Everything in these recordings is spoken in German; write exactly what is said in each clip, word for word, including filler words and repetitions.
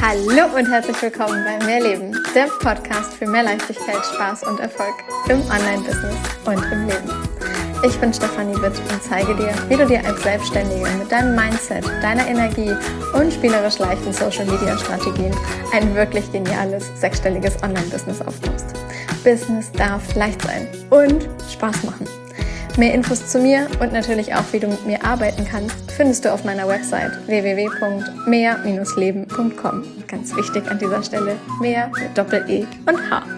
Hallo und herzlich willkommen bei Mehrleben, der Podcast für mehr Leichtigkeit, Spaß und Erfolg im Online-Business und im Leben. Ich bin Stefanie Witt und zeige dir, wie du dir als Selbstständige mit deinem Mindset, deiner Energie und spielerisch leichten Social-Media-Strategien ein wirklich geniales, sechsstelliges Online-Business aufbaust. Business darf leicht sein und Spaß machen. Mehr Infos zu mir und natürlich auch, wie du mit mir arbeiten kannst, findest du auf meiner Website w w w punkt mehr Bindestrich leben punkt com. Ganz wichtig an dieser Stelle, mehr mit Doppel-E und H.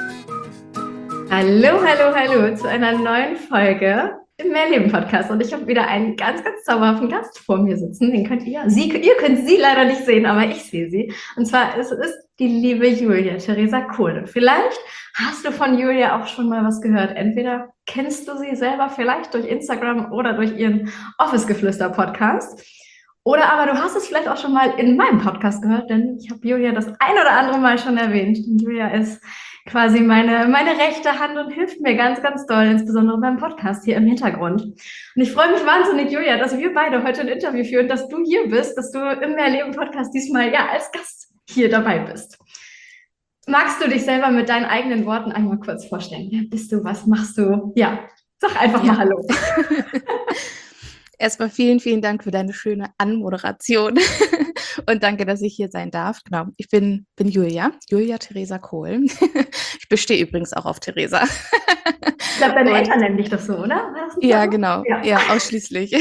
Hallo, hallo, hallo zu einer neuen Folge im Mehrleben-Podcast. Und ich habe wieder einen ganz, ganz zauberhaften Gast vor mir sitzen. Den könnt ihr, sie, ihr könnt sie leider nicht sehen, aber ich sehe sie. Und zwar ist es die liebe Julia Theresa Kohl. Und vielleicht hast du von Julia auch schon mal was gehört. Entweder kennst du sie selber vielleicht durch Instagram oder durch ihren Office-Geflüster-Podcast. Oder aber du hast es vielleicht auch schon mal in meinem Podcast gehört, denn ich habe Julia das ein oder andere Mal schon erwähnt. Und Julia ist quasi meine, meine rechte Hand und hilft mir ganz, ganz doll, insbesondere beim Podcast hier im Hintergrund. Und ich freue mich wahnsinnig, Julia, dass wir beide heute ein Interview führen, dass du hier bist, dass du im Mehrleben-Podcast diesmal ja als Gast hier dabei bist. Magst du dich selber mit deinen eigenen Worten einmal kurz vorstellen? Wer bist du? Was machst du? Ja, sag einfach ja. mal Hallo. Erstmal vielen, vielen Dank für deine schöne Anmoderation und danke, dass ich hier sein darf. Genau, ich bin, bin Julia, Julia Theresa Kohl. Ich bestehe übrigens auch auf Theresa. Ich glaube, deine und, Eltern nennen dich doch so, oder? Ja, so? genau, ja, ja ausschließlich.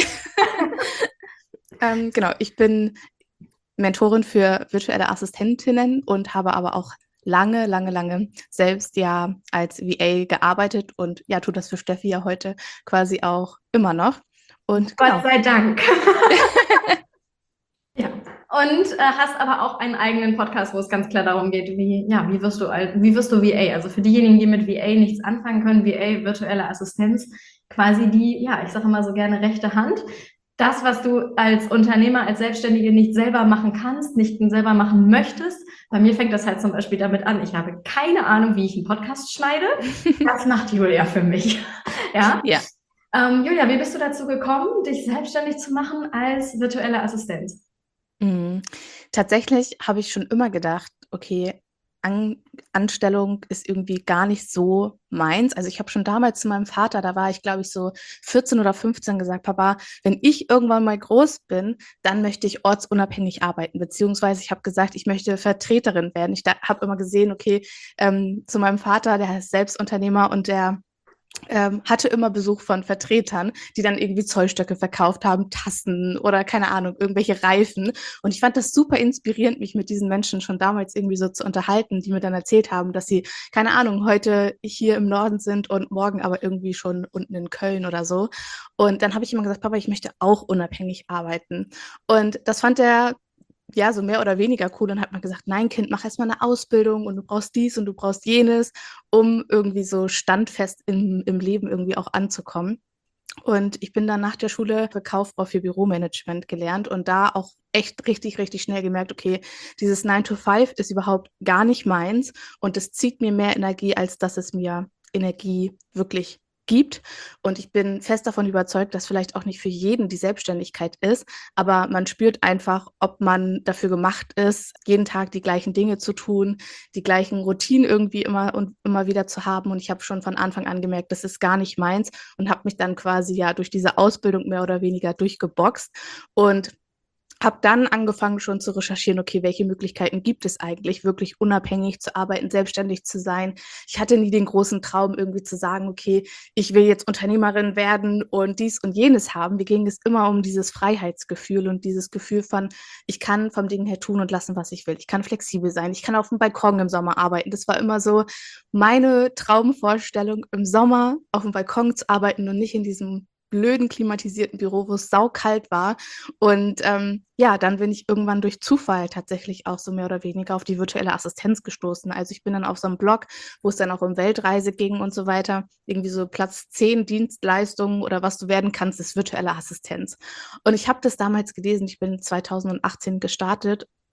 ähm, genau, ich bin Mentorin für virtuelle Assistentinnen und habe aber auch lange, lange, lange selbst ja als V A gearbeitet und ja, tue das für Steffi ja heute quasi auch immer noch. Und Gott genau. sei Dank. Ja. Und äh, hast aber auch einen eigenen Podcast, wo es ganz klar darum geht, wie, ja, wie wirst du wie wirst du V A? Also für diejenigen, die mit V A nichts anfangen können, V A, virtuelle Assistenz, quasi die, ja, ich sage immer so gerne rechte Hand. Das, was du als Unternehmer, als Selbstständige nicht selber machen kannst, nicht selber machen möchtest. Bei mir fängt das halt zum Beispiel damit an, ich habe keine Ahnung, wie ich einen Podcast schneide. Das macht Julia für mich. Ja. Ja. Ähm, Julia, wie bist du dazu gekommen, dich selbstständig zu machen als virtuelle Assistenz? Mhm. Tatsächlich habe ich schon immer gedacht, okay, An- Anstellung ist irgendwie gar nicht so meins. Also ich habe schon damals zu meinem Vater, da war ich glaube ich so vierzehn oder fünfzehn, gesagt, Papa, wenn ich irgendwann mal groß bin, dann möchte ich ortsunabhängig arbeiten. Beziehungsweise ich habe gesagt, ich möchte Vertreterin werden. Ich habe immer gesehen, okay, ähm, zu meinem Vater, der ist selbst Unternehmer und der Ähm, hatte immer Besuch von Vertretern, die dann irgendwie Zollstöcke verkauft haben, Tassen oder keine Ahnung, irgendwelche Reifen. Und ich fand das super inspirierend, mich mit diesen Menschen schon damals irgendwie so zu unterhalten, die mir dann erzählt haben, dass sie, keine Ahnung, heute hier im Norden sind und morgen aber irgendwie schon unten in Köln oder so. Und dann habe ich immer gesagt, Papa, ich möchte auch unabhängig arbeiten. Und das fand er ja, so mehr oder weniger cool. Dann hat man gesagt, nein, Kind, mach erstmal eine Ausbildung und du brauchst dies und du brauchst jenes, um irgendwie so standfest im, im Leben irgendwie auch anzukommen. Und ich bin dann nach der Schule Kauffrau für Büromanagement gelernt und da auch echt richtig, richtig schnell gemerkt, okay, dieses nine to five ist überhaupt gar nicht meins und es zieht mir mehr Energie, als dass es mir Energie wirklich gibt. Und ich bin fest davon überzeugt, dass vielleicht auch nicht für jeden die Selbstständigkeit ist, aber man spürt einfach, ob man dafür gemacht ist, jeden Tag die gleichen Dinge zu tun, die gleichen Routinen irgendwie immer und immer wieder zu haben. Und ich habe schon von Anfang an gemerkt, das ist gar nicht meins und habe mich dann quasi ja durch diese Ausbildung mehr oder weniger durchgeboxt und habe dann angefangen schon zu recherchieren, okay, welche Möglichkeiten gibt es eigentlich, wirklich unabhängig zu arbeiten, selbstständig zu sein. Ich hatte nie den großen Traum, irgendwie zu sagen, okay, ich will jetzt Unternehmerin werden und dies und jenes haben. Mir ging es immer um dieses Freiheitsgefühl und dieses Gefühl von, ich kann vom Ding her tun und lassen, was ich will. Ich kann flexibel sein. Ich kann auf dem Balkon im Sommer arbeiten. Das war immer so meine Traumvorstellung, im Sommer auf dem Balkon zu arbeiten und nicht in diesem blöden klimatisierten Büro, wo es saukalt war. Und ähm, ja, dann bin ich irgendwann durch Zufall tatsächlich auch so mehr oder weniger auf die virtuelle Assistenz gestoßen. Also ich bin dann auf so einem Blog, wo es dann auch um Weltreise ging und so weiter, irgendwie so Platz zehn Dienstleistungen oder was du werden kannst, ist virtuelle Assistenz. Und ich habe das damals gelesen, ich bin zweitausendachtzehn gestartet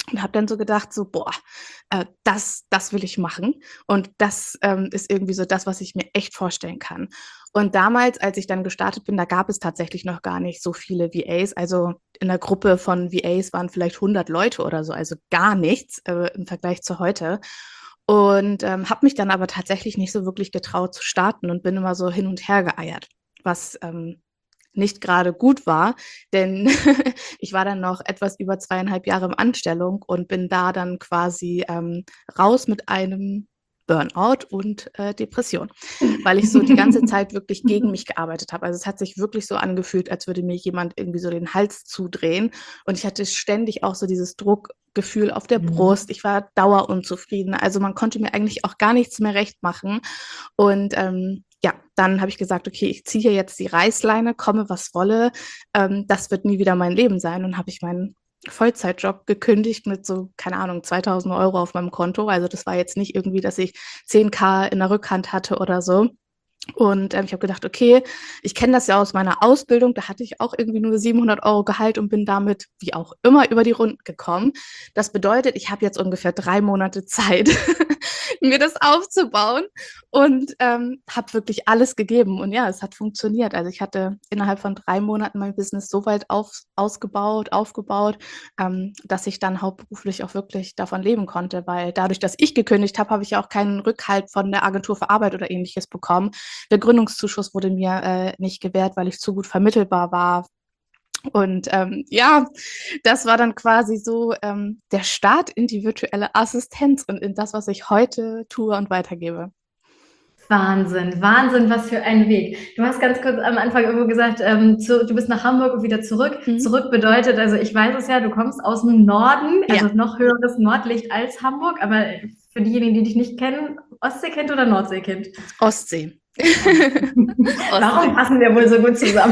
und habe dann so gedacht, so, boah, äh, das, das will ich machen. Und das ähm, ist irgendwie so das, was ich mir echt vorstellen kann. Und damals, als ich dann gestartet bin, da gab es tatsächlich noch gar nicht so viele V As. Also in der Gruppe von V As waren vielleicht hundert Leute oder so, also gar nichts äh, im Vergleich zu heute. Und ähm, habe mich dann aber tatsächlich nicht so wirklich getraut zu starten und bin immer so hin und her geeiert, was ähm, nicht gerade gut war, denn ich war dann noch etwas über zweieinhalb Jahre in Anstellung und bin da dann quasi ähm, raus mit einem Burnout und äh, Depression, weil ich so die ganze Zeit wirklich gegen mich gearbeitet habe. Also es hat sich wirklich so angefühlt, als würde mir jemand irgendwie so den Hals zudrehen und ich hatte ständig auch so dieses Druckgefühl auf der Mhm. Brust. Ich war dauerunzufrieden. Also man konnte mir eigentlich auch gar nichts mehr recht machen und ähm, ja, dann habe ich gesagt, okay, ich ziehe jetzt die Reißleine, komme was wolle. Ähm, das wird nie wieder mein Leben sein. Und habe ich meinen Vollzeitjob gekündigt mit so, keine Ahnung, zweitausend Euro auf meinem Konto. Also das war jetzt nicht irgendwie, dass ich zehntausend in der Rückhand hatte oder so. Und ähm, ich habe gedacht, okay, ich kenne das ja aus meiner Ausbildung, da hatte ich auch irgendwie nur siebenhundert Euro Gehalt und bin damit, wie auch immer, über die Runden gekommen. Das bedeutet, ich habe jetzt ungefähr drei Monate Zeit, mir das aufzubauen und ähm, habe wirklich alles gegeben. Und ja, es hat funktioniert. Also ich hatte innerhalb von drei Monaten mein Business so weit auf, ausgebaut, aufgebaut, ähm, dass ich dann hauptberuflich auch wirklich davon leben konnte, weil dadurch, dass ich gekündigt habe, habe ich ja auch keinen Rückhalt von der Agentur für Arbeit oder ähnliches bekommen. Der Gründungszuschuss wurde mir äh, nicht gewährt, weil ich zu gut vermittelbar war. Und ähm, ja, das war dann quasi so ähm, der Start in die virtuelle Assistenz und in das, was ich heute tue und weitergebe. Wahnsinn, Wahnsinn, was für ein Weg. Du hast ganz kurz am Anfang irgendwo gesagt, ähm, zu, du bist nach Hamburg und wieder zurück. Mhm. Zurück bedeutet, also ich weiß es ja, du kommst aus dem Norden, also Ja. noch höheres Nordlicht als Hamburg, aber für diejenigen, die dich nicht kennen, Ostseekind oder Nordseekind? Ostsee. Warum Ostsee. passen wir wohl so gut zusammen?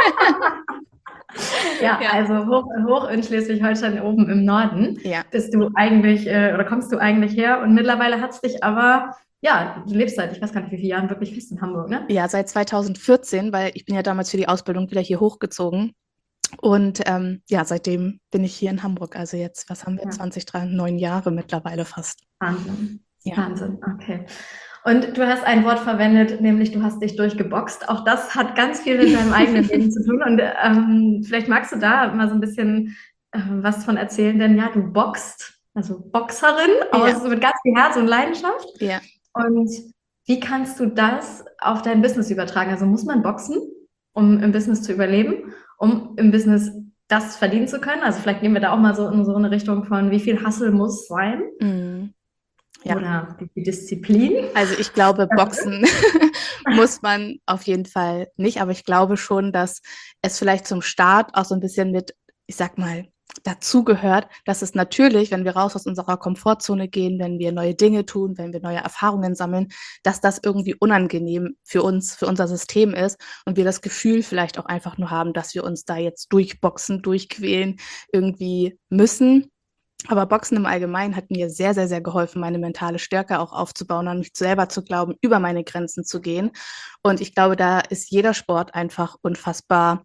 Ja, Ja. also hoch, hoch in Schleswig-Holstein oben im Norden Ja. bist du eigentlich, äh, oder kommst du eigentlich her und mittlerweile hat es dich aber, ja, du lebst seit, ich weiß gar nicht wie viele Jahren, wirklich fest in Hamburg, ne? Ja, seit zweitausendvierzehn, weil ich bin ja damals für die Ausbildung wieder hier hochgezogen. Und ähm, ja, seitdem bin ich hier in Hamburg. Also jetzt, was haben wir, Ja, zwanzig, drei, neun Jahre mittlerweile fast. Wahnsinn. Ja. Wahnsinn, okay. Und du hast ein Wort verwendet, nämlich du hast dich durchgeboxt. Auch das hat ganz viel mit deinem eigenen Leben zu tun. Und ähm, vielleicht magst du da mal so ein bisschen äh, was von erzählen, denn ja, du boxt, also Boxerin, Ja. aus, mit ganz viel Herz und Leidenschaft. Ja. Und wie kannst du das auf dein Business übertragen? Also muss man boxen, um im Business zu überleben, um im Business das verdienen zu können? Also vielleicht gehen wir da auch mal so in so eine Richtung von, wie viel Hustle muss sein? Mhm. Ja. Oder wie viel Disziplin? Also ich glaube, Boxen muss man auf jeden Fall nicht, aber ich glaube schon, dass es vielleicht zum Start auch so ein bisschen mit, ich sag mal, dazugehört, dass es natürlich, wenn wir raus aus unserer Komfortzone gehen, wenn wir neue Dinge tun, wenn wir neue Erfahrungen sammeln, dass das irgendwie unangenehm für uns, für unser System ist und wir das Gefühl vielleicht auch einfach nur haben, dass wir uns da jetzt durchboxen, durchquälen, irgendwie müssen. Aber Boxen im Allgemeinen hat mir sehr, sehr, sehr geholfen, meine mentale Stärke auch aufzubauen, an mich selber zu glauben, über meine Grenzen zu gehen. Und ich glaube, da ist jeder Sport einfach unfassbar,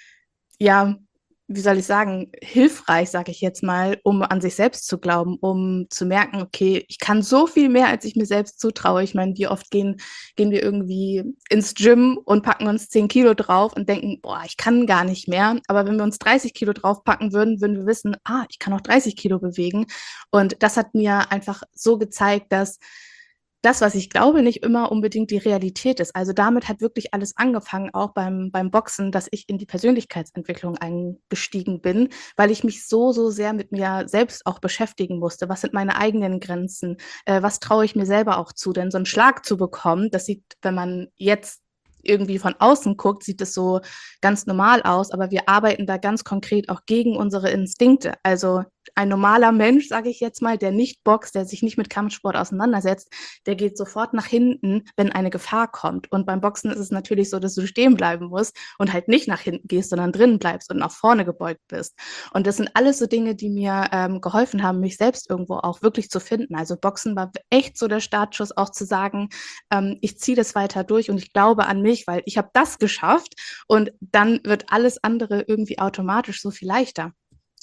ja, wie soll ich sagen, hilfreich, sage ich jetzt mal, um an sich selbst zu glauben, um zu merken, okay, ich kann so viel mehr, als ich mir selbst zutraue. Ich meine, wie oft gehen, gehen wir irgendwie ins Gym und packen uns zehn Kilo drauf und denken, boah, ich kann gar nicht mehr. Aber wenn wir uns dreißig Kilo draufpacken würden, würden wir wissen, ah, ich kann auch dreißig Kilo bewegen. Und das hat mir einfach so gezeigt, dass das, was ich glaube, nicht immer unbedingt die Realität ist. Also damit hat wirklich alles angefangen, auch beim, beim Boxen, dass ich in die Persönlichkeitsentwicklung eingestiegen bin, weil ich mich so, so sehr mit mir selbst auch beschäftigen musste. Was sind meine eigenen Grenzen? Äh, was traue ich mir selber auch zu? Denn so einen Schlag zu bekommen, das sieht, wenn man jetzt irgendwie von außen guckt, sieht es so ganz normal aus, aber wir arbeiten da ganz konkret auch gegen unsere Instinkte. Also ein normaler Mensch, sage ich jetzt mal, der nicht boxt, der sich nicht mit Kampfsport auseinandersetzt, der geht sofort nach hinten, wenn eine Gefahr kommt. Und beim Boxen ist es natürlich so, dass du stehen bleiben musst und halt nicht nach hinten gehst, sondern drinnen bleibst und nach vorne gebeugt bist. Und das sind alles so Dinge, die mir ähm, geholfen haben, mich selbst irgendwo auch wirklich zu finden. Also Boxen war echt so der Startschuss, auch zu sagen, ähm, ich ziehe das weiter durch und ich glaube an mich, weil ich habe das geschafft und dann wird alles andere irgendwie automatisch so viel leichter.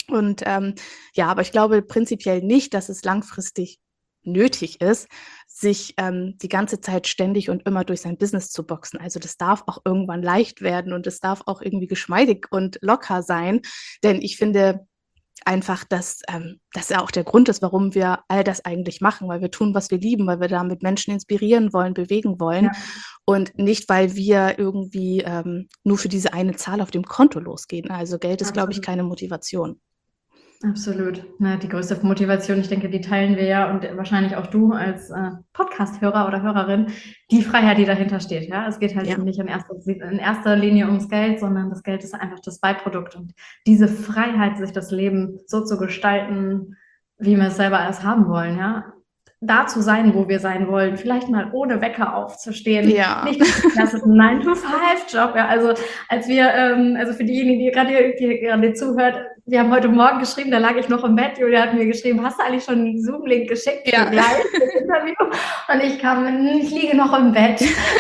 Und ähm, ja, aber ich glaube prinzipiell nicht, dass es langfristig nötig ist, sich ähm, die ganze Zeit ständig und immer durch sein Business zu boxen. Also das darf auch irgendwann leicht werden und es darf auch irgendwie geschmeidig und locker sein. Denn ich finde einfach, dass ähm, das ja auch der Grund ist, warum wir all das eigentlich machen, weil wir tun, was wir lieben, weil wir damit Menschen inspirieren wollen, bewegen wollen Ja. und nicht, weil wir irgendwie ähm, nur für diese eine Zahl auf dem Konto losgehen. Also Geld ist, glaube ich, Absolut. keine Motivation. Absolut. Na, die größte Motivation, ich denke, die teilen wir ja und wahrscheinlich auch du als äh, Podcast-Hörer oder Hörerin, die Freiheit, die dahinter steht. Ja, es geht halt Ja. eben nicht in erster, in erster Linie ums Geld, sondern das Geld ist einfach das Beiprodukt. Und diese Freiheit, sich das Leben so zu gestalten, wie wir es selber erst haben wollen, ja, da zu sein, wo wir sein wollen, vielleicht mal ohne Wecker aufzustehen, Ja. nicht den klassischen nine to five Job. Ja, also als wir, ähm, also für diejenigen, die gerade die gerade zuhört, wir haben heute Morgen geschrieben, da lag ich noch im Bett, Julia hat mir geschrieben, hast du eigentlich schon einen Zoom-Link geschickt Ja. für gleich das Interview? Und ich kam, ich liege noch im Bett.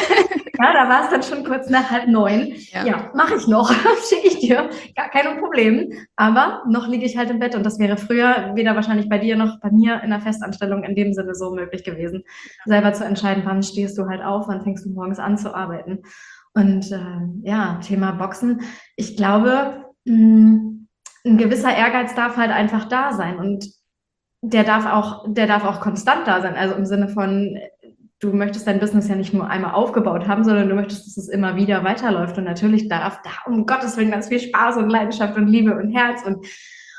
Ja, da war es dann schon kurz nach halb neun. Ja, ja mache ich noch, schicke ich dir, gar kein Problem. Aber noch liege ich halt im Bett und das wäre früher weder wahrscheinlich bei dir noch bei mir in der Festanstellung in dem Sinne so möglich gewesen, selber zu entscheiden, wann stehst du halt auf, wann fängst du morgens an zu arbeiten. Und äh, ja, Thema Boxen. Ich glaube, mh, ein gewisser Ehrgeiz darf halt einfach da sein und der darf auch, der darf auch konstant da sein. Also im Sinne von, du möchtest dein Business ja nicht nur einmal aufgebaut haben, sondern du möchtest, dass es immer wieder weiterläuft. Und natürlich darf da um Gottes Willen ganz viel Spaß und Leidenschaft und Liebe und Herz und,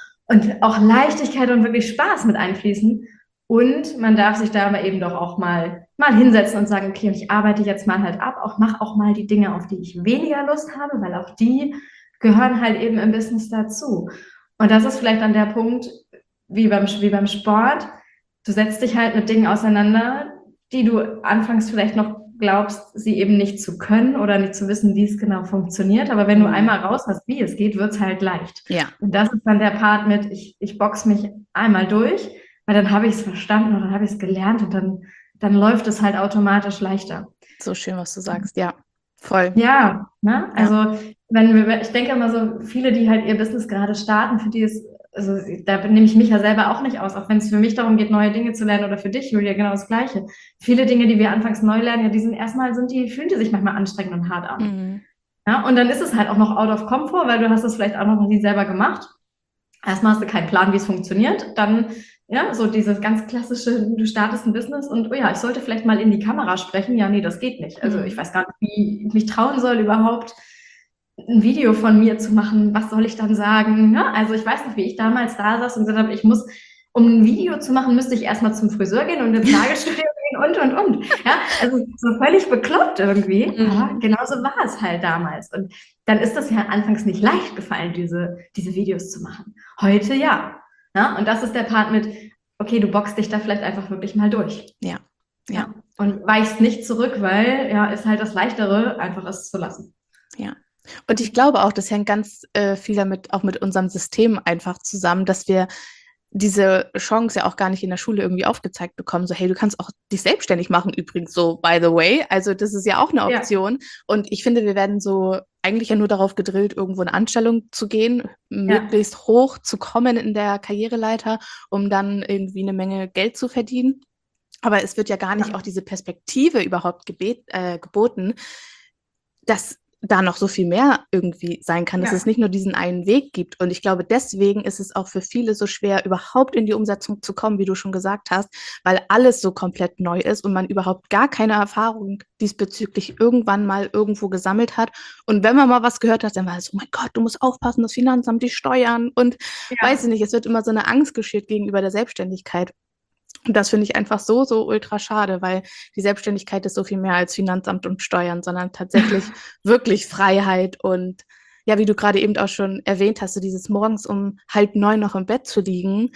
und auch Leichtigkeit und wirklich Spaß mit einfließen. Und man darf sich da aber eben doch auch mal, mal hinsetzen und sagen, okay, ich arbeite jetzt mal halt ab, auch mach auch mal die Dinge, auf die ich weniger Lust habe, weil auch die gehören halt eben im Business dazu. Und das ist vielleicht dann der Punkt, wie beim, wie beim Sport. Du setzt dich halt mit Dingen auseinander, die du anfangs vielleicht noch glaubst, sie eben nicht zu können oder nicht zu wissen, wie es genau funktioniert. Aber wenn du einmal raus hast, wie es geht, wird es halt leicht. Ja. Und das ist dann der Part mit, ich, ich box mich einmal durch, weil dann habe ich es verstanden und dann habe ich es gelernt und dann, dann läuft es halt automatisch leichter. So schön, was du sagst, ja. Voll. Ja, ne? Also wenn wir, ich denke immer so, viele, die halt ihr Business gerade starten, für die ist, also da nehme ich mich ja selber auch nicht aus, auch wenn es für mich darum geht, neue Dinge zu lernen oder für dich, Julia, genau das Gleiche. Viele Dinge, die wir anfangs neu lernen, ja, die sind erstmal, sind die, fühlen die sich manchmal anstrengend und hart an. Mhm. Ja, und dann ist es halt auch noch out of comfort, weil du hast es vielleicht auch noch nie selber gemacht. Erstmal hast du keinen Plan, wie es funktioniert. Dann, ja, so dieses ganz klassische, du startest ein Business und, oh ja, ich sollte vielleicht mal in die Kamera sprechen. Ja, nee, das geht nicht. Also Mhm. ich weiß gar nicht, wie ich mich trauen soll, überhaupt ein Video von mir zu machen. Was soll ich dann sagen? Ja, also ich weiß noch, wie ich damals da saß und gesagt habe, ich muss, um ein Video zu machen, müsste ich erstmal zum Friseur gehen und ins Nagelstudio gehen und, und, und. Ja, also so völlig bekloppt irgendwie. Mhm. Aber genauso war es halt damals. Und dann ist das ja anfangs nicht leicht gefallen, diese, diese Videos zu machen. Heute ja. Ja. Und das ist der Part mit, okay, du boxst dich da vielleicht einfach wirklich mal durch. Ja. Ja. Ja. Und weichst nicht zurück, weil ja, ist halt das Leichtere, einfach es zu lassen. Ja. Und ich glaube auch, das hängt ganz äh, viel damit auch mit unserem System einfach zusammen, dass wir diese Chance ja auch gar nicht in der Schule irgendwie aufgezeigt bekommen. So, hey, du kannst auch dich selbstständig machen, übrigens so, by the way. Also das ist ja auch eine Option. Ja. Und ich finde, wir werden so eigentlich ja nur darauf gedrillt, irgendwo in Anstellung zu gehen, ja. möglichst hoch zu kommen in der Karriereleiter, um dann irgendwie eine Menge Geld zu verdienen. Aber es wird ja gar nicht ja. auch diese Perspektive überhaupt gebet, äh, geboten, dass da noch so viel mehr irgendwie sein kann, dass ja. es nicht nur diesen einen Weg gibt. Und ich glaube, deswegen ist es auch für viele so schwer, überhaupt in die Umsetzung zu kommen, wie du schon gesagt hast, weil alles so komplett neu ist und man überhaupt gar keine Erfahrung diesbezüglich irgendwann mal irgendwo gesammelt hat. Und wenn man mal was gehört hat, dann war es, oh mein Gott, du musst aufpassen, das Finanzamt, die Steuern und ja. weiß ich nicht, es wird immer so eine Angst geschürt gegenüber der Selbstständigkeit. Und das finde ich einfach so, so ultra schade, weil die Selbstständigkeit ist so viel mehr als Finanzamt und Steuern, sondern tatsächlich wirklich Freiheit und ja, wie du gerade eben auch schon erwähnt hast, so dieses morgens um halb neun noch im Bett zu liegen,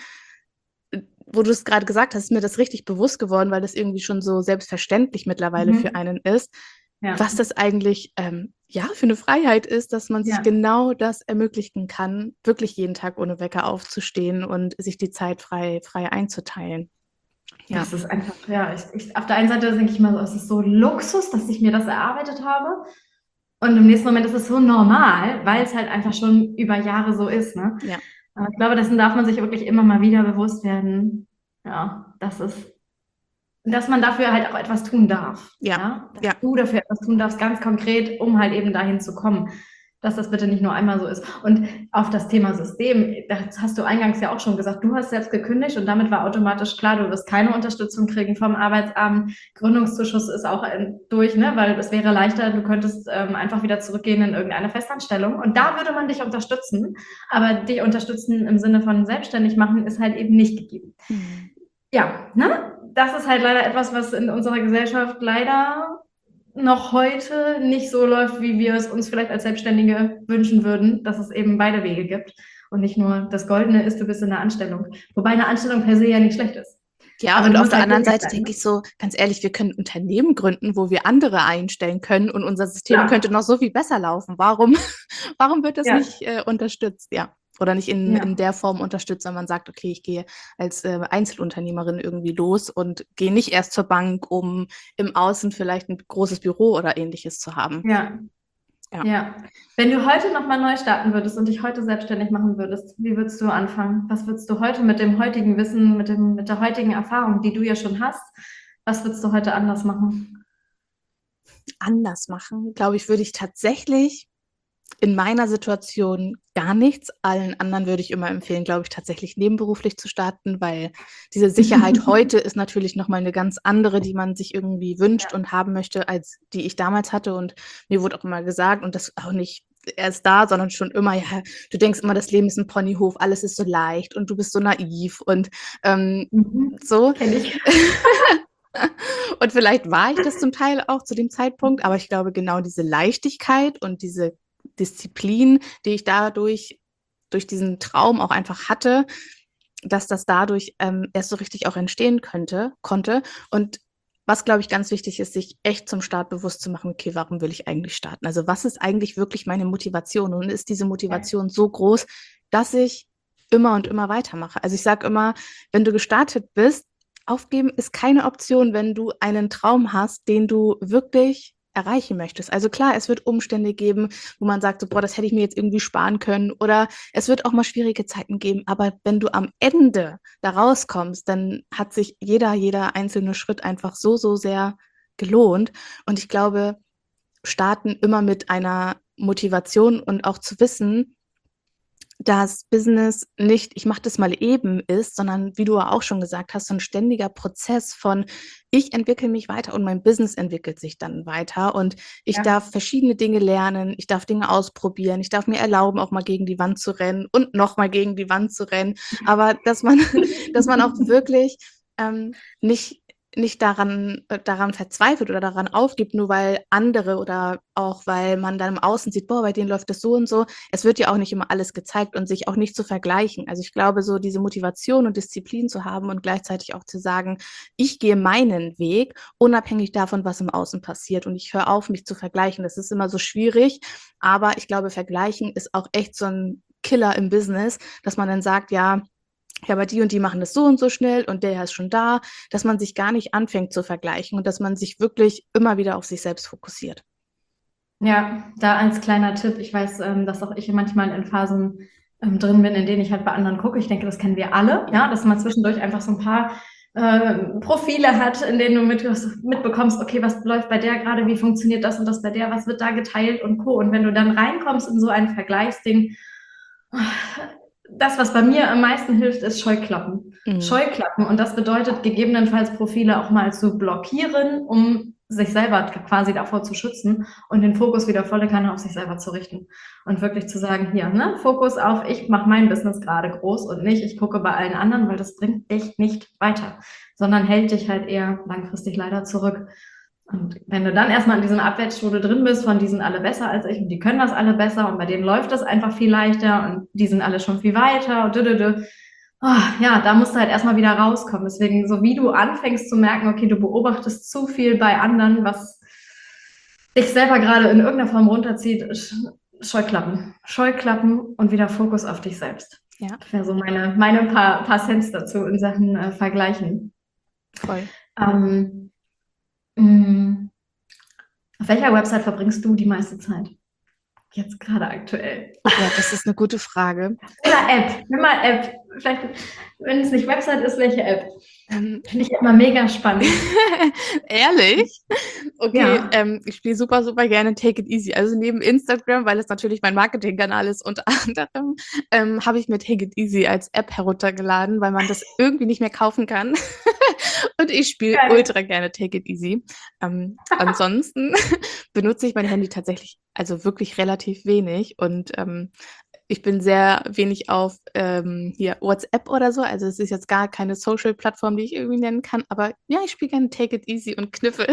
wo du es gerade gesagt hast, ist mir das richtig bewusst geworden, weil das irgendwie schon so selbstverständlich mittlerweile mhm. für einen ist, ja. was das eigentlich ähm, ja für eine Freiheit ist, dass man sich ja. genau das ermöglichen kann, wirklich jeden Tag ohne Wecker aufzustehen und sich die Zeit frei, frei einzuteilen. Ja. Das ist einfach, ja, ich, ich, auf der einen Seite denke ich mal, es ist so Luxus, dass ich mir das erarbeitet habe. Und im nächsten Moment ist es so normal, weil es halt einfach schon über Jahre so ist. Ne? Ja. Aber ich glaube, dessen darf man sich wirklich immer mal wieder bewusst werden. Ja, das ist, dass man dafür halt auch etwas tun darf. Ja, Ja, dass ja. du dafür etwas tun darfst, ganz konkret, um halt eben dahin zu kommen. Dass das bitte nicht nur einmal so ist. Und auf das Thema System, das hast du eingangs ja auch schon gesagt, du hast selbst gekündigt und damit war automatisch klar, du wirst keine Unterstützung kriegen vom Arbeitsamt. Gründungszuschuss ist auch äh, durch, ne? Weil es wäre leichter, du könntest ähm, einfach wieder zurückgehen in irgendeine Festanstellung. Und da würde man dich unterstützen. Aber dich unterstützen im Sinne von selbstständig machen ist halt eben nicht gegeben. Mhm. Ja, ne? Das ist halt leider etwas, was in unserer Gesellschaft leider noch heute nicht so läuft, wie wir es uns vielleicht als Selbstständige wünschen würden, dass es eben beide Wege gibt und nicht nur das Goldene ist, du bist in der Anstellung. Wobei eine Anstellung per se ja nicht schlecht ist. Ja, Aber und du auf musst der halt anderen glücklich Seite sein, denke ne? ich so, ganz ehrlich, wir können ein Unternehmen gründen, wo wir andere einstellen können und unser System Ja, könnte noch so viel besser laufen. Warum, warum wird das ja, nicht äh, unterstützt? Ja. Oder nicht in, in ja. der Form unterstützt, wenn man sagt, okay, ich gehe als äh, Einzelunternehmerin irgendwie los und gehe nicht erst zur Bank, um im Außen vielleicht ein großes Büro oder ähnliches zu haben. Ja, Ja. ja. Wenn du heute nochmal neu starten würdest und dich heute selbstständig machen würdest, wie würdest du anfangen? Was würdest du heute mit dem heutigen Wissen, mit dem, mit der heutigen Erfahrung, die du ja schon hast, was würdest du heute anders machen? Anders machen, glaube ich, würde ich tatsächlich in meiner Situation gar nichts. Allen anderen würde ich immer empfehlen, glaube ich, tatsächlich nebenberuflich zu starten, weil diese Sicherheit heute ist natürlich nochmal eine ganz andere, die man sich irgendwie wünscht Ja, und haben möchte, als die ich damals hatte. Und mir wurde auch immer gesagt, und das auch nicht erst da, sondern schon immer, ja, du denkst immer, das Leben ist ein Ponyhof, alles ist so leicht und du bist so naiv und ähm, mhm. so. Kenne ich. Und vielleicht war ich das zum Teil auch zu dem Zeitpunkt, aber ich glaube, genau diese Leichtigkeit und diese Disziplin, die ich dadurch, durch diesen Traum auch einfach hatte, dass das dadurch ähm, erst so richtig auch entstehen könnte, konnte. Und was, glaube ich, ganz wichtig ist, sich echt zum Start bewusst zu machen, okay, warum will ich eigentlich starten? Also was ist eigentlich wirklich meine Motivation? Und ist diese Ja. Motivation so groß, dass ich immer und immer weitermache? Also ich sage immer, wenn du gestartet bist, aufgeben ist keine Option, wenn du einen Traum hast, den du wirklich erreichen möchtest. Also klar, es wird Umstände geben, wo man sagt, so, boah, das hätte ich mir jetzt irgendwie sparen können, oder es wird auch mal schwierige Zeiten geben, aber wenn du am Ende da rauskommst, dann hat sich jeder, jeder einzelne Schritt einfach so, so sehr gelohnt. Und ich glaube, starten immer mit einer Motivation und auch zu wissen, dass Business nicht, ich mache das mal eben ist, sondern wie du auch schon gesagt hast, so ein ständiger Prozess von, ich entwickle mich weiter und mein Business entwickelt sich dann weiter und ich Ja. darf verschiedene Dinge lernen, ich darf Dinge ausprobieren, ich darf mir erlauben, auch mal gegen die Wand zu rennen und noch mal gegen die Wand zu rennen, aber dass man, dass man auch wirklich ähm, nicht nicht daran, äh, daran verzweifelt oder daran aufgibt, nur weil andere oder auch weil man dann im Außen sieht, boah, bei denen läuft das so und so. Es wird ja auch nicht immer alles gezeigt und sich auch nicht zu vergleichen. Also ich glaube, so diese Motivation und Disziplin zu haben und gleichzeitig auch zu sagen, ich gehe meinen Weg, unabhängig davon, was im Außen passiert. Und ich höre auf, mich zu vergleichen. Das ist immer so schwierig, aber ich glaube, vergleichen ist auch echt so ein Killer im Business, dass man dann sagt, ja, ja, aber die und die machen das so und so schnell und der ist schon da, dass man sich gar nicht anfängt zu vergleichen und dass man sich wirklich immer wieder auf sich selbst fokussiert. Ja, da als kleiner Tipp, ich weiß, ähm, dass auch ich manchmal in Phasen ähm, drin bin, in denen ich halt bei anderen gucke. Ich denke, das kennen wir alle, ja, dass man zwischendurch einfach so ein paar äh, Profile hat, in denen du mit, mitbekommst, okay, was läuft bei der gerade, wie funktioniert das und das bei der, was wird da geteilt und Co. Und wenn du dann reinkommst in so ein Vergleichsding, das, was bei mir am meisten hilft, ist Scheuklappen. Mhm. Scheuklappen. Und das bedeutet gegebenenfalls Profile auch mal zu blockieren, um sich selber quasi davor zu schützen und den Fokus wieder volle Kanne auf sich selber zu richten. Und wirklich zu sagen, hier, ne, Fokus auf, ich mache mein Business gerade groß und nicht, ich gucke bei allen anderen, weil das bringt dich nicht weiter, sondern hält dich halt eher langfristig leider zurück. Und wenn du dann erstmal in diesem Abwärtsstrudel drin bist, von die sind alle besser als ich und die können das alle besser und bei denen läuft das einfach viel leichter und die sind alle schon viel weiter und dü, dü, dü. Oh, ja, da musst du halt erstmal wieder rauskommen. Deswegen, so wie du anfängst zu merken, okay, du beobachtest zu viel bei anderen, was dich selber gerade in irgendeiner Form runterzieht, Scheuklappen. Scheuklappen und wieder Fokus auf dich selbst. Ja, Das wäre so meine, meine paar, paar Cents dazu in Sachen äh, Vergleichen. voll. Ähm, mh, auf welcher Website verbringst du die meiste Zeit? jetzt gerade aktuell? Ja, das ist eine gute Frage. Oder App. Nimm mal App. Vielleicht, wenn es nicht Website ist, welche App? Ähm, Finde ich immer mega spannend. Ehrlich? Okay, Ja. ähm, ich spiele super, super gerne Take It Easy. Also neben Instagram, weil es natürlich mein Marketingkanal ist, unter anderem, ähm, habe ich mir Take It Easy als App heruntergeladen, weil man das irgendwie nicht mehr kaufen kann. Und ich spiele Geil. ultra gerne Take It Easy. Ähm, ansonsten benutze ich mein Handy tatsächlich also wirklich relativ wenig und ähm, ich bin sehr wenig auf ähm, hier WhatsApp oder so. Also es ist jetzt gar keine Social-Plattform, die ich irgendwie nennen kann. Aber ja, ich spiele gerne Take It Easy und Kniffel.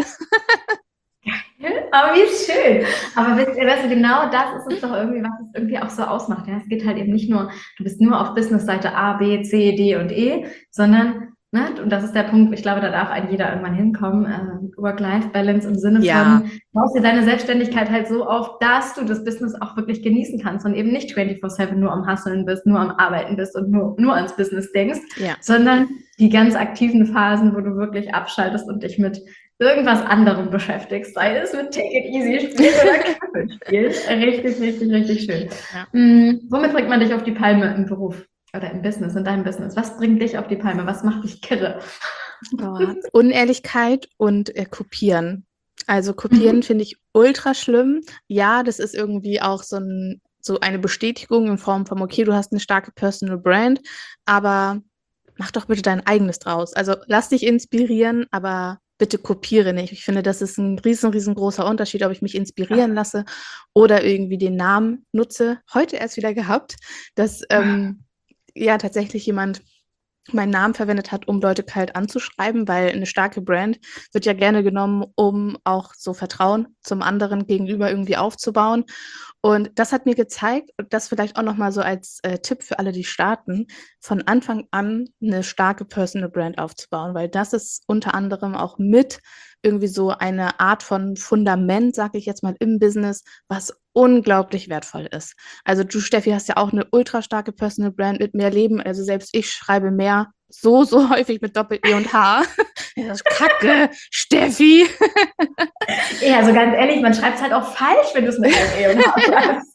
Aber wie schön. Aber wisst ihr, weißt du, genau das ist es doch irgendwie, was es irgendwie auch so ausmacht. Ja? Es geht halt eben nicht nur, du bist nur auf Business-Seite A, B, C, D und E, sondern, ne, und das ist der Punkt, ich glaube, da darf ein jeder irgendwann hinkommen, äh, Work-Life-Balance im Sinne Ja, von, baust dir deine Selbstständigkeit halt so auf, dass du das Business auch wirklich genießen kannst und eben nicht vierundzwanzig sieben nur am Hustlen bist, nur am Arbeiten bist und nur, nur ans Business denkst, ja. sondern die ganz aktiven Phasen, wo du wirklich abschaltest und dich mit irgendwas anderem beschäftigst, sei es mit Take It Easy spielen oder Kniffel spielen. Richtig, richtig, richtig schön. Ja. Hm, womit bringt man dich auf die Palme im Beruf oder im Business, in deinem Business? Was bringt dich auf die Palme? Was macht dich kirre? Oh, Unehrlichkeit und äh, Kopieren. Also Kopieren Mhm. finde ich ultra schlimm. Ja, das ist irgendwie auch so ein, so eine Bestätigung in Form von, okay, du hast eine starke Personal Brand, aber mach doch bitte dein eigenes draus. Also lass dich inspirieren, aber bitte kopiere nicht. Ich finde, das ist ein riesen, riesengroßer Unterschied, ob ich mich inspirieren lasse oder irgendwie den Namen nutze. Heute erst wieder gehabt, dass ähm, ja tatsächlich jemand meinen Namen verwendet hat, um Leute kalt anzuschreiben, weil eine starke Brand wird ja gerne genommen, um auch so Vertrauen zum anderen gegenüber irgendwie aufzubauen. Und das hat mir gezeigt, und das vielleicht auch nochmal so als äh, Tipp für alle, die starten, von Anfang an eine starke Personal Brand aufzubauen, weil das ist unter anderem auch mit irgendwie so eine Art von Fundament, sage ich jetzt mal, im Business, was unglaublich wertvoll ist. Also du, Steffi, hast ja auch eine ultra starke Personal Brand mit mehr Leben. Also selbst ich schreibe mehr so, so häufig mit Doppel-E und H. Das ist Kacke, Steffi. Ja, also ganz ehrlich, man schreibt es halt auch falsch, wenn du es mit einem E und H schreibst.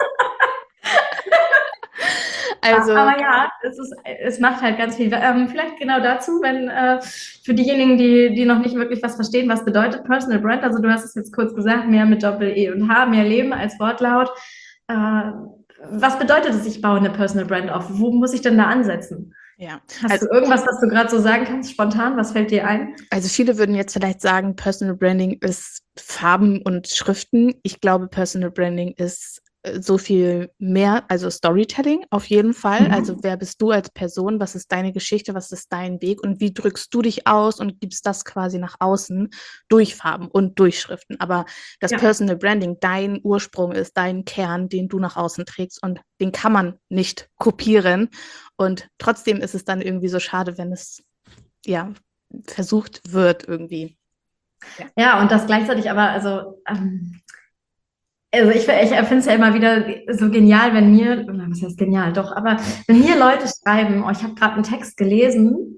Also, Aber ja, es, ist, es macht halt ganz viel. Ähm, vielleicht genau dazu, wenn äh, für diejenigen, die, die noch nicht wirklich was verstehen, was bedeutet Personal Brand. Also du hast es jetzt kurz gesagt, mehr mit Doppel-E und H, mehr Leben als Wortlaut. Äh, was bedeutet es, ich baue eine Personal Brand auf? Wo muss ich denn da ansetzen? ja. Hast Also, du irgendwas, was du gerade so sagen kannst, spontan? Was fällt dir ein? also viele würden jetzt vielleicht sagen, Personal Branding ist Farben und Schriften. Ich glaube, Personal Branding ist äh, so viel mehr, also Storytelling auf jeden Fall. Also Mhm. wer bist du als Person? Was ist deine Geschichte? Was ist dein Weg? Und wie drückst du dich aus und gibst das quasi nach außen durch Farben und durch Schriften? Aber das Ja. Personal Branding dein Ursprung ist, dein Kern, den du nach außen trägst und den kann man nicht kopieren. Und trotzdem ist es dann irgendwie so schade, wenn es ja versucht wird irgendwie. Ja. Ja, und das gleichzeitig aber, also, ähm, also ich, ich finde es ja immer wieder so genial, wenn mir, oder was heißt genial, doch, aber wenn mir Leute schreiben, oh, ich habe gerade einen Text gelesen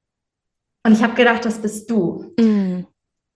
und ich habe gedacht, das bist du. Mm,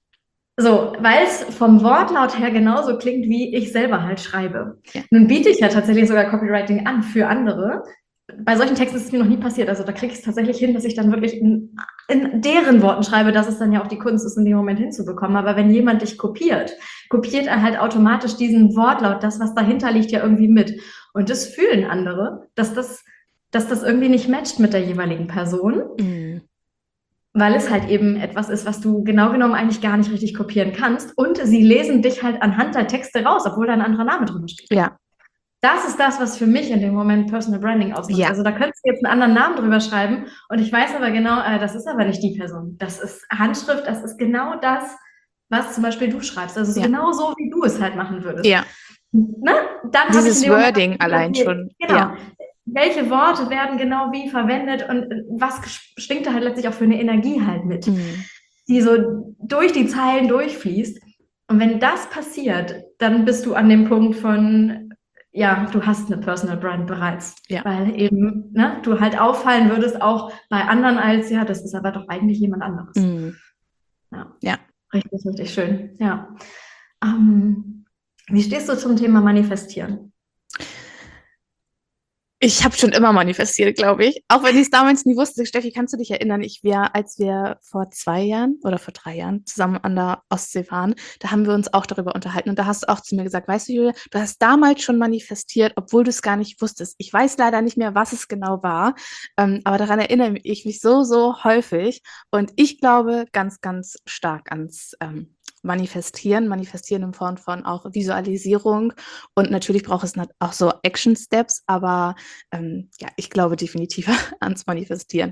So, weil es vom Wortlaut her genauso klingt, wie ich selber halt schreibe. ja. Nun biete ich ja tatsächlich sogar Copywriting an für andere. Bei solchen Texten ist es mir noch nie passiert. Also da kriege ich es tatsächlich hin, dass ich dann wirklich in, in deren Worten schreibe, dass es dann ja auch die Kunst ist, in dem Moment hinzubekommen. Aber wenn jemand dich kopiert, kopiert er halt automatisch diesen Wortlaut, das, was dahinter liegt, ja irgendwie mit. Und das fühlen andere, dass das, dass das irgendwie nicht matcht mit der jeweiligen Person. Mm, Weil es halt eben etwas ist, was du genau genommen eigentlich gar nicht richtig kopieren kannst. Und sie lesen dich halt anhand der Texte raus, obwohl da ein anderer Name drüber steht. ja. Das ist das, was für mich in dem Moment Personal Branding ausmacht. Ja. Also da könntest du jetzt einen anderen Namen drüber schreiben und ich weiß aber genau, äh, das ist aber nicht die Person. Das ist Handschrift, das ist genau das, was zum Beispiel du schreibst. Also so Ja. genau so, wie du es halt machen würdest. Ja. Ne? Dann habe ich in Dieses dem Moment Wording das Gefühl, allein okay, schon. Genau. Ja. Welche Worte werden genau wie verwendet und äh, was ges- schwingt da halt letztlich auch für eine Energie halt mit, Mm, die so durch die Zeilen durchfließt. Und wenn das passiert, dann bist du an dem Punkt von, ja, du hast eine Personal Brand bereits. Ja. Weil eben, ne, du halt auffallen würdest auch bei anderen als, ja, das ist aber doch eigentlich jemand anderes. mm, Ja. ja. Richtig, richtig schön. Ja. Ähm, wie stehst du zum Thema Manifestieren? Ich habe schon immer manifestiert, glaube ich. Auch wenn ich es damals nie wusste. Steffi, kannst du dich erinnern? Ich wir, als wir vor zwei Jahren oder vor drei Jahren zusammen an der Ostsee waren, da haben wir uns auch darüber unterhalten. Und da hast du auch zu mir gesagt, weißt du, Julia, du hast damals schon manifestiert, obwohl du es gar nicht wusstest. Ich weiß leider nicht mehr, was es genau war, ähm, aber daran erinnere ich mich so, so häufig. Und ich glaube ganz, ganz stark ans ähm, Manifestieren, Manifestieren in Form von auch Visualisierung. Und natürlich braucht es nat- auch so Action-Steps, aber ähm, ja, ich glaube definitiv ans Manifestieren.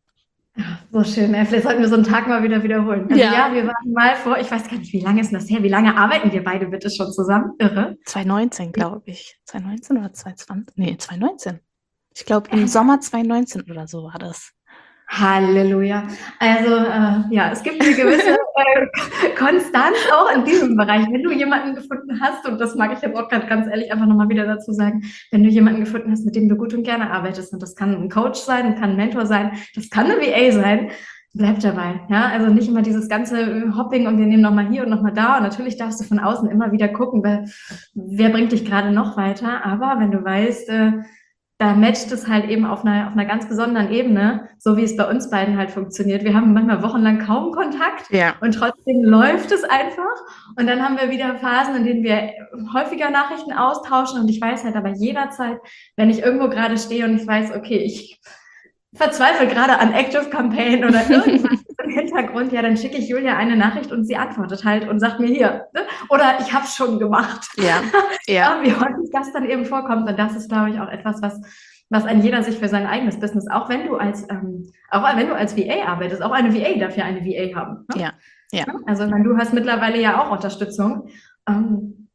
So schön, ey. Vielleicht sollten wir so einen Tag mal wieder wiederholen. Also Ja. ja, wir waren mal vor, ich weiß gar nicht, wie lange ist denn das her? Wie lange arbeiten wir beide bitte schon zusammen? Irre. zwanzig neunzehn, glaube ich. zwanzig neunzehn oder zwanzig zwanzig? Nee, zwanzig neunzehn. Ich glaube, im Sommer zwanzig neunzehn oder so war das. Halleluja. Also äh, ja, es gibt eine gewisse äh, Konstanz auch in diesem Bereich. Wenn du jemanden gefunden hast, und das mag ich jetzt auch gerade ganz ehrlich einfach nochmal wieder dazu sagen, wenn du jemanden gefunden hast, mit dem du gut und gerne arbeitest, und das kann ein Coach sein, kann ein Mentor sein, das kann eine V A sein, bleib dabei. Ja, also nicht immer dieses ganze Hopping und wir nehmen nochmal hier und nochmal da. Und natürlich darfst du von außen immer wieder gucken, wer, wer bringt dich gerade noch weiter. Aber wenn du weißt, äh, da matcht es halt eben auf einer, auf einer ganz besonderen Ebene, so wie es bei uns beiden halt funktioniert. Wir haben manchmal wochenlang kaum Kontakt Ja. und trotzdem läuft es einfach. Und dann haben wir wieder Phasen, in denen wir häufiger Nachrichten austauschen. Und ich weiß halt aber jederzeit, wenn ich irgendwo gerade stehe und ich weiß, okay, ich verzweifle gerade an Active Campaign oder irgendwas im Hintergrund, ja, dann schicke ich Julia eine Nachricht und sie antwortet halt und sagt mir hier, ne? Oder ich habe es schon gemacht. Ja, ja. Ja, wie häufig das dann eben vorkommt. Und das ist, glaube ich, auch etwas, was, was ein jeder sich für sein eigenes Business, auch wenn du als, ähm, auch wenn du als V A arbeitest, auch eine V A darf ja eine V A haben. Ne? Ja, ja. Also ich meine, du hast mittlerweile ja auch Unterstützung. Ähm,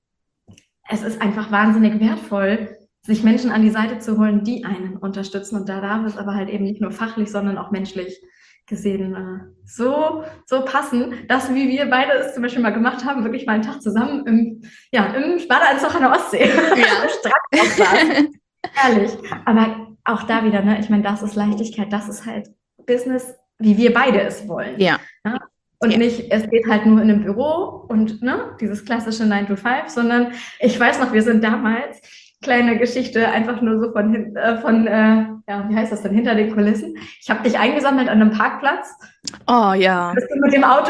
es ist einfach wahnsinnig wertvoll, sich Menschen an die Seite zu holen, die einen unterstützen. Und da darf es aber halt eben nicht nur fachlich, sondern auch menschlich gesehen äh, so, so passen, dass, wie wir beide es zum Beispiel mal gemacht haben, wirklich mal einen Tag zusammen im, ja, im Badeanzug an der Ostsee. Ja. Strand Herrlich. Aber auch da wieder, ne, ich meine, das ist Leichtigkeit, das ist halt Business, wie wir beide es wollen. Ja. Ja? Und Ja. nicht, es geht halt nur in einem Büro und ne, dieses klassische nine to five, sondern ich weiß noch, wir sind damals, kleine Geschichte, einfach nur so von, hin- äh, von äh, ja, wie heißt das denn, hinter den Kulissen. Ich habe dich eingesammelt an einem Parkplatz. Oh ja. Bist du mit dem Auto,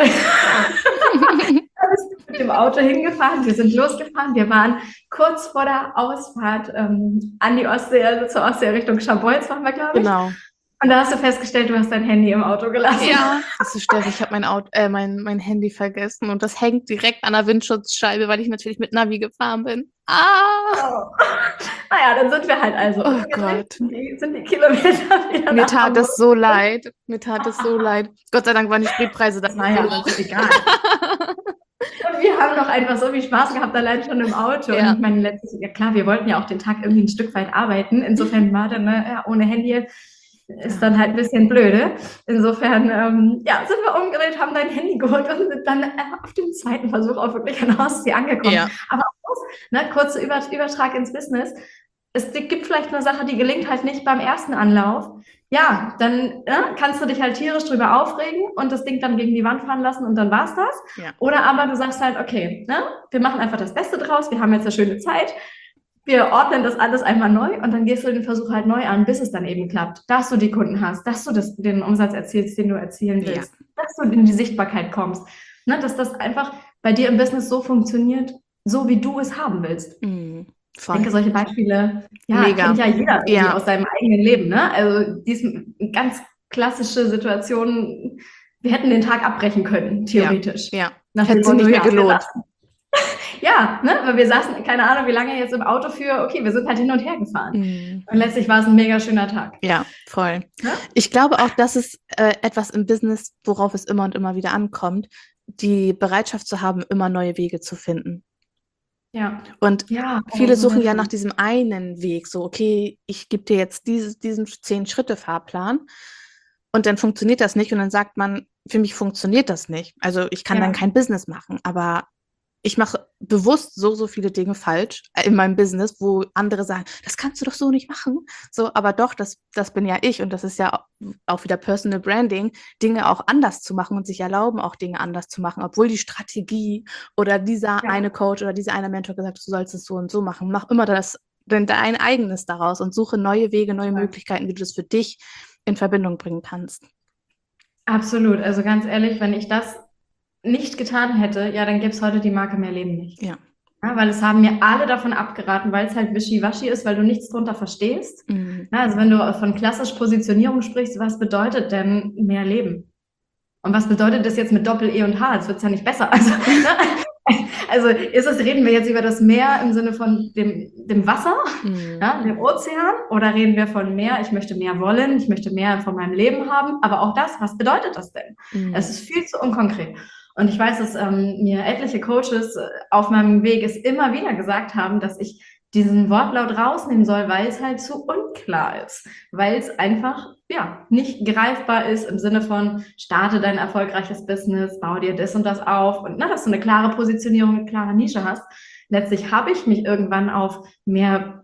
bist du mit dem Auto hingefahren. Wir sind losgefahren. Wir waren kurz vor der Ausfahrt ähm, an die Ostsee, also zur Ostsee Richtung Scharbeutz waren wir, glaube ich. Genau. Und da hast du festgestellt, du hast dein Handy im Auto gelassen. Ja. Das ist Steffi, ich habe mein, Auto, äh, mein, mein Handy vergessen und das hängt direkt an der Windschutzscheibe, weil ich natürlich mit Navi gefahren bin. Ah! Oh. Naja, dann sind wir halt also. Oh Gott. Sind die, sind die Kilometer wieder Mir nach tat Hamburg. das so leid. Mir tat es so leid. Gott sei Dank waren die Spritpreise da. Naja, das ist egal. Und wir haben doch einfach so viel Spaß gehabt, allein schon im Auto. Ja. Und ich meine, letztlich, ja klar, wir wollten ja auch den Tag irgendwie ein Stück weit arbeiten. Insofern war dann, ne, ja, ohne Handy ist dann halt ein bisschen blöde. Insofern, ähm, ja, sind wir umgedreht, haben dein Handy geholt und sind dann äh, auf dem zweiten Versuch auch wirklich an der Ostsee angekommen. Ja. Aber auch, ne, kurzer Über Übertrag ins Business. Es gibt vielleicht eine Sache, die gelingt halt nicht beim ersten Anlauf. Ja, dann ne, kannst du dich halt tierisch drüber aufregen und das Ding dann gegen die Wand fahren lassen und dann war's das. Ja. Oder aber du sagst halt, okay, ne, wir machen einfach das Beste draus, wir haben jetzt eine schöne Zeit, wir ordnen das alles einmal neu und dann gehst du den Versuch halt neu an, bis es dann eben klappt, dass du die Kunden hast, dass du das, den Umsatz erzielst, den du erzielen willst, ja. dass du in die Sichtbarkeit kommst, ne, dass das einfach bei dir im Business so funktioniert, so wie du es haben willst. Mhm. Ich denke, solche Beispiele, ja, Mega. kennt ja jeder irgendwie Ja. aus seinem eigenen Leben, ne? Also die ist eine ganz klassische Situation, wir hätten den Tag abbrechen können, theoretisch. Ja. Nach Hätte dem sich nicht Motto, mehr ja, wir gelohnt. saßen- Ja, ne? Weil wir saßen, keine Ahnung, wie lange jetzt im Auto für, okay, wir sind halt hin und her gefahren. Mhm. Und letztlich war es ein mega schöner Tag. Ja, voll. Ja? Ich glaube auch, das ist äh, etwas im Business, worauf es immer und immer wieder ankommt, die Bereitschaft zu haben, immer neue Wege zu finden. Ja. Und Ja, viele oh, suchen ja wunderschön. nach diesem einen Weg, so, okay, ich gebe dir jetzt dieses, diesen Zehn-Schritte-Fahrplan und dann funktioniert das nicht und dann sagt man, für mich funktioniert das nicht. Also ich kann Ja. dann kein Business machen, aber ich mache bewusst so, so viele Dinge falsch in meinem Business, wo andere sagen, das kannst du doch so nicht machen. So, aber doch, das, das bin ja ich und das ist ja auch wieder Personal Branding, Dinge auch anders zu machen und sich erlauben, auch Dinge anders zu machen, obwohl die Strategie oder dieser Ja. eine Coach oder dieser eine Mentor gesagt hat, du sollst es so und so machen. Mach immer das denn dein eigenes daraus und suche neue Wege, neue Möglichkeiten, wie du das für dich in Verbindung bringen kannst. Absolut. Also ganz ehrlich, wenn ich das nicht getan hätte, ja, dann gäbe es heute die Marke Mehr Leben nicht. Ja. Ja, weil es haben mir alle davon abgeraten, weil es halt wischiwaschi ist, weil du nichts drunter verstehst. Mhm. Ja, also wenn du von klassisch Positionierung sprichst, was bedeutet denn mehr Leben? Und was bedeutet das jetzt mit Doppel-E und H? Jetzt wird es ja nicht besser. Also, ne? Also ist es, reden wir jetzt über das Meer im Sinne von dem, dem Wasser, Mhm. ja, dem Ozean, oder reden wir von mehr, ich möchte mehr wollen, ich möchte mehr von meinem Leben haben, aber auch das, was bedeutet das denn? Mhm. Es ist viel zu unkonkret. Und ich weiß, dass ähm, mir etliche Coaches äh, auf meinem Weg es immer wieder gesagt haben, dass ich diesen Wortlaut rausnehmen soll, weil es halt zu unklar ist, weil es einfach ja nicht greifbar ist im Sinne von starte dein erfolgreiches Business, bau dir das und das auf und na, dass du eine klare Positionierung, eine klare Nische hast. Letztlich habe ich mich irgendwann auf mehr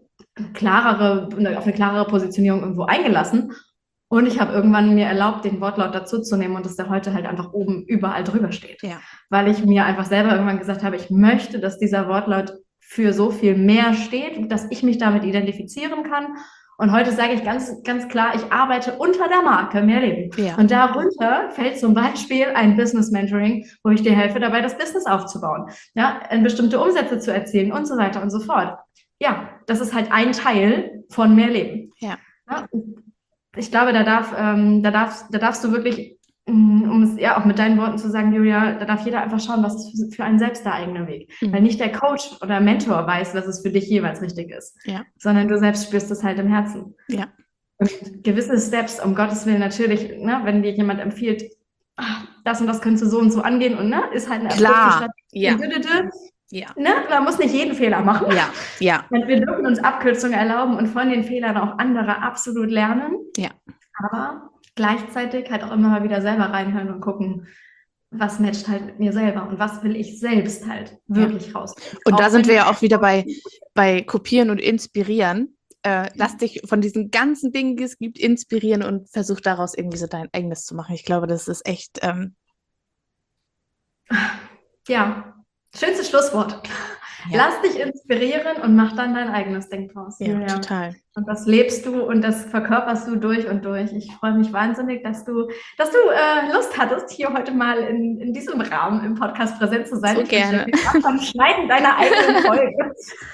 klarere, auf eine klarere Positionierung irgendwo eingelassen und ich habe irgendwann mir erlaubt, den Wortlaut dazu zu nehmen und dass der heute halt einfach oben überall drüber steht, Ja. weil ich mir einfach selber irgendwann gesagt habe, ich möchte, dass dieser Wortlaut für so viel mehr steht, dass ich mich damit identifizieren kann. Und heute sage ich ganz, ganz klar, ich arbeite unter der Marke Mehr Leben. Ja. Und darunter fällt zum Beispiel ein Business Mentoring, wo ich dir helfe, dabei das Business aufzubauen, ja, bestimmte Umsätze zu erzielen und so weiter und so fort. Ja, das ist halt ein Teil von Mehr Leben. Ja. Ja, ich glaube, da darf, ähm, da darfst, da darfst du wirklich, um es ja auch mit deinen Worten zu sagen, Julia, da darf jeder einfach schauen, was ist für einen selbst der eigene Weg. Mhm. Weil nicht der Coach oder Mentor weiß, was es für dich jeweils richtig ist, Ja. sondern du selbst spürst es halt im Herzen. Ja. Und gewisse Steps, um Gottes Willen natürlich, ne, wenn dir jemand empfiehlt, ach, das und das könntest du so und so angehen und ne, ist halt eine Klar. Ja. Strategie. Ja. Ne, man muss nicht jeden Fehler machen. Ja. Ja. Und wir dürfen uns Abkürzungen erlauben und von den Fehlern auch andere absolut lernen. Ja. Aber gleichzeitig halt auch immer mal wieder selber reinhören und gucken, was matcht halt mit mir selber und was will ich selbst halt wirklich raus. Und auch da sind wenn wir ja auch wieder bei, bei Kopieren und Inspirieren. Äh, lass dich von diesen ganzen Dingen, die es gibt, inspirieren und versuch daraus irgendwie so dein eigenes zu machen. Ich glaube, das ist echt... Ähm ja, schönstes Schlusswort. Ja. Lass dich inspirieren und mach dann dein eigenes Ding draus. Ja, Julia. total. Und das lebst du und das verkörperst du durch und durch. Ich freue mich wahnsinnig, dass du, dass du äh, Lust hattest, hier heute mal in, in diesem Rahmen im Podcast präsent zu sein. So ich wünsche gerne. dir viel Spaß beim Schneiden deiner eigenen Folge.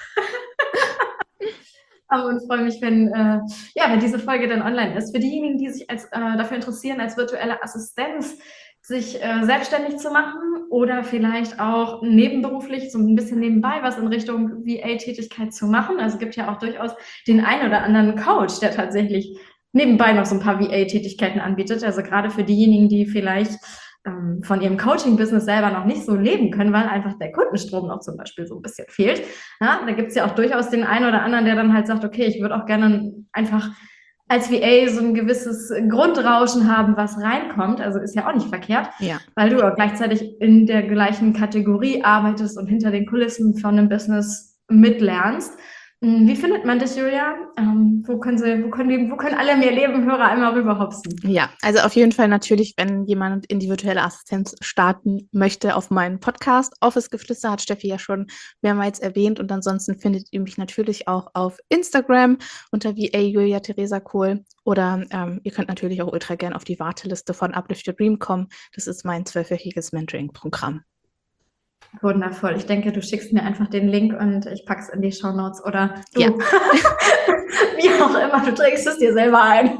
Und freue mich, wenn, äh, ja, wenn diese Folge dann online ist. Für diejenigen, die sich als, äh, dafür interessieren, als virtuelle Assistenz sich äh, selbstständig zu machen oder vielleicht auch nebenberuflich so ein bisschen nebenbei was in Richtung V A-Tätigkeit zu machen. Also es gibt ja auch durchaus den einen oder anderen Coach, der tatsächlich nebenbei noch so ein paar V A-Tätigkeiten anbietet. Also gerade für diejenigen, die vielleicht ähm, von ihrem Coaching-Business selber noch nicht so leben können, weil einfach der Kundenstrom noch zum Beispiel so ein bisschen fehlt. Ja, da gibt es ja auch durchaus den einen oder anderen, der dann halt sagt, okay, ich würde auch gerne einfach als V A so ein gewisses Grundrauschen haben, was reinkommt. Also ist ja auch nicht verkehrt, Ja. weil du auch gleichzeitig in der gleichen Kategorie arbeitest und hinter den Kulissen von einem Business mitlernst. Wie findet man dich, Julia? Ähm, wo können sie, wo können die, wo können alle Mehr Leben Hörer einmal rüberhopsen? Ja, also auf jeden Fall natürlich, wenn jemand in die virtuelle Assistenz starten möchte, auf meinen Podcast. Office Geflüster hat Steffi ja schon mehrmals erwähnt und ansonsten findet ihr mich natürlich auch auf Instagram unter V A Julia Theresa Kohl oder ähm, ihr könnt natürlich auch ultra gern auf die Warteliste von Uplift Your Dream kommen. Das ist mein zwölfwöchiges Mentoring-Programm. Wundervoll. Ich denke, du schickst mir einfach den Link und ich pack's in die Shownotes oder du. Ja. Wie auch immer, du trägst es dir selber ein.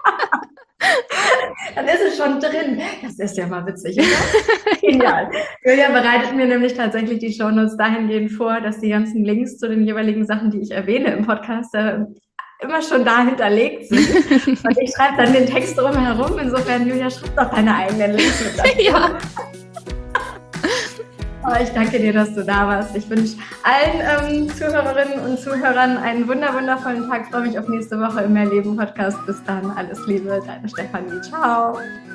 Dann ist es schon drin. Das ist ja mal witzig, oder? Genial. Julia bereitet mir nämlich tatsächlich die Shownotes dahingehend vor, dass die ganzen Links zu den jeweiligen Sachen, die ich erwähne im Podcast, äh, immer schon da hinterlegt sind. Und ich schreibe dann den Text drumherum. Insofern, Julia, schreib doch deine eigenen Links mit dazu. Ja. Aber ich danke dir, dass du da warst. Ich wünsche allen ähm, Zuhörerinnen und Zuhörern einen wunder wundervollen Tag. Ich freue mich auf nächste Woche im Mehr Leben Podcast. Bis dann, alles Liebe, deine Stefanie. Ciao.